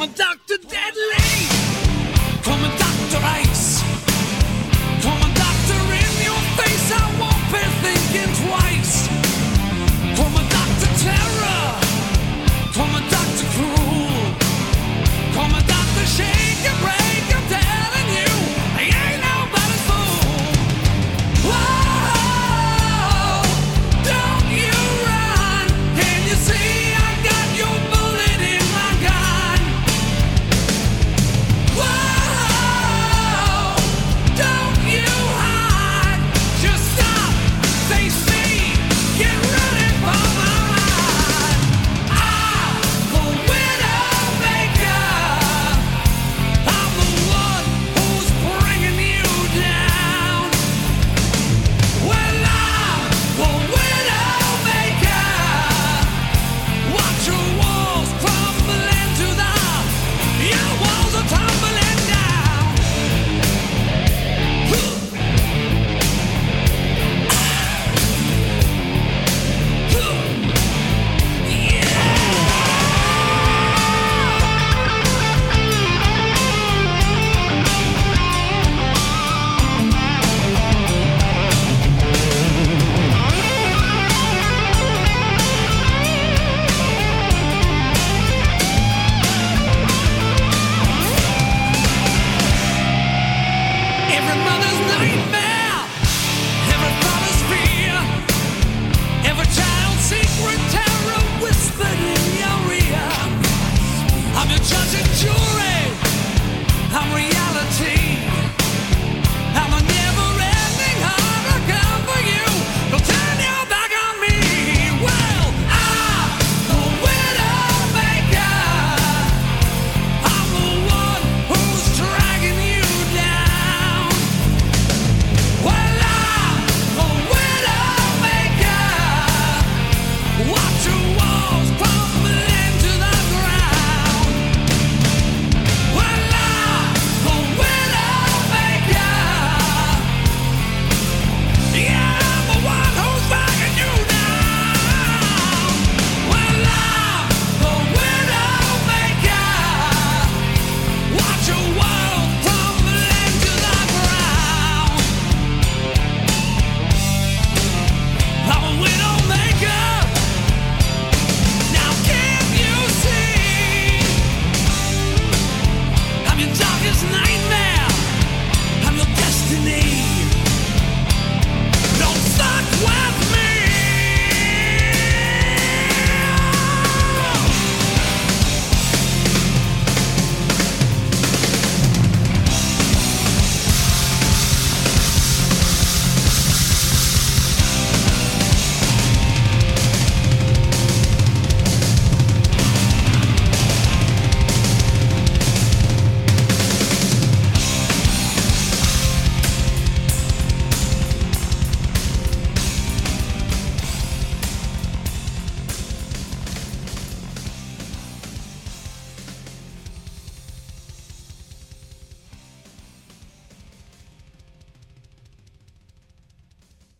a Dr. Deadly. Call me Dr. Ice. Call me doctor in your face. I won't be thinking twice. Call me Dr. Terror. Call me Dr. Cruel. Call me Dr. Shake and Break. I'm telling you, I ain't nobody's fool. Whoa, don't you run. Can you see I got your bullet in my gun? Whoa, don't you hide. Just stop, face me, get ready for my ride. I'm the Widowmaker. I'm the one who's bringing you down. Well, I'm the Widowmaker. Watch your walls crumbling to the, your walls are tumbling down. Every mother's nightmare.